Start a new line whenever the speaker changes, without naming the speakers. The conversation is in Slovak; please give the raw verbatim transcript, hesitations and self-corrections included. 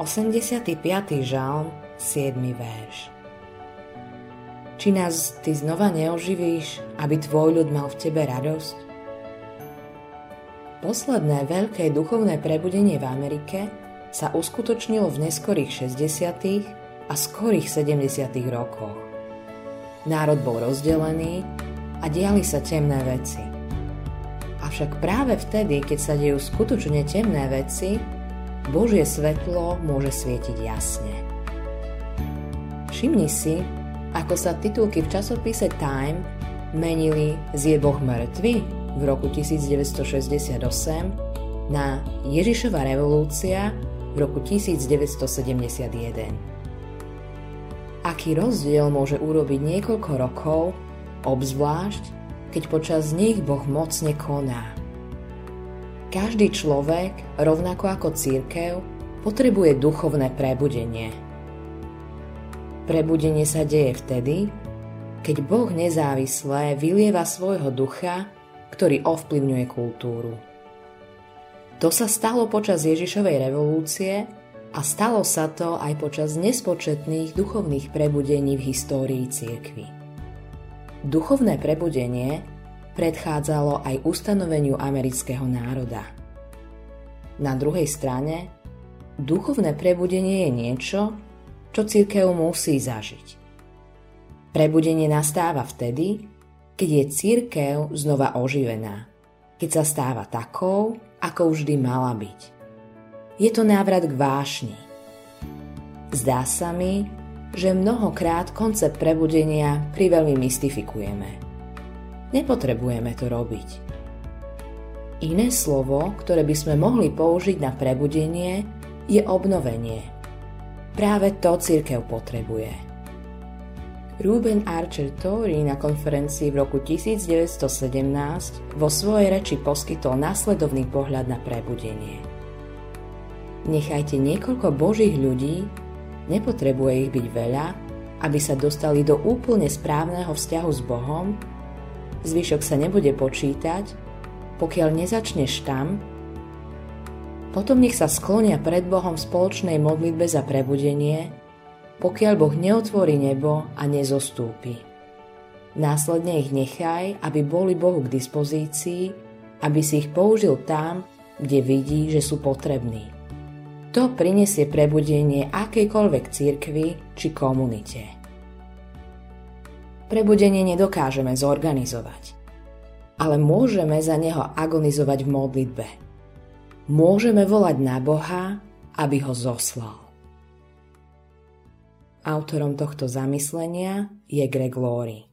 osemdesiaty piaty žalm, siedmy verš. Či nás ty znova neoživíš, aby tvoj ľud mal v tebe radosť? Posledné veľké duchovné prebudenie v Amerike sa uskutočnilo v neskorých šesťdesiatych a skorých sedemdesiatych rokoch. Národ bol rozdelený a diali sa temné veci. Avšak práve vtedy, keď sa dejú skutočne temné veci, Božie svetlo môže svietiť jasne. Všimni si, ako sa titulky v časopise Time menili z Je Boh mŕtvy v roku devätnásťstošesťdesiatosem na Ježišova revolúcia v roku devätnásťstosedemdesiatjeden. Aký rozdiel môže urobiť niekoľko rokov, obzvlášť keď počas nich Boh mocne koná. Každý človek, rovnako ako cirkev, potrebuje duchovné prebudenie. Prebudenie sa deje vtedy, keď Boh nezávisle vylieva svojho ducha, ktorý ovplyvňuje kultúru. To sa stalo počas Ježišovej revolúcie a stalo sa to aj počas nespočetných duchovných prebudení v histórii cirkvi. Duchovné prebudenie predchádzalo aj ustanoveniu amerického národa. Na druhej strane, duchovné prebudenie je niečo, čo cirkev musí zažiť. Prebudenie nastáva vtedy, keď je cirkev znova oživená, keď sa stáva takou, ako vždy mala byť. Je to návrat k vášni. Zdá sa mi, že mnohokrát koncept prebudenia priveľmi mystifikujeme. Nepotrebujeme to robiť. Iné slovo, ktoré by sme mohli použiť na prebudenie, je obnovenie. Práve to cirkev potrebuje. Reuben Archer Torrey na konferencii v roku devätnásťstosedemnásť vo svojej reči poskytol nasledovný pohľad na prebudenie. Nechajte niekoľko božích ľudí, nepotrebuje ich byť veľa, aby sa dostali do úplne správneho vzťahu s Bohom, zvyšok sa nebude počítať, pokiaľ nezačneš tam, potom nech sa sklonia pred Bohom v spoločnej modlitbe za prebudenie, pokiaľ Boh neotvorí nebo a nezostúpi. Následne ich nechaj, aby boli Bohu k dispozícii, aby si ich použil tam, kde vidí, že sú potrební. To prinesie prebudenie akejkoľvek cirkvi či komunite. Prebudenie nedokážeme zorganizovať, ale môžeme za neho agonizovať v modlitbe. Môžeme volať na Boha, aby ho zoslal. Autorom tohto zamyslenia je Greg Laurie.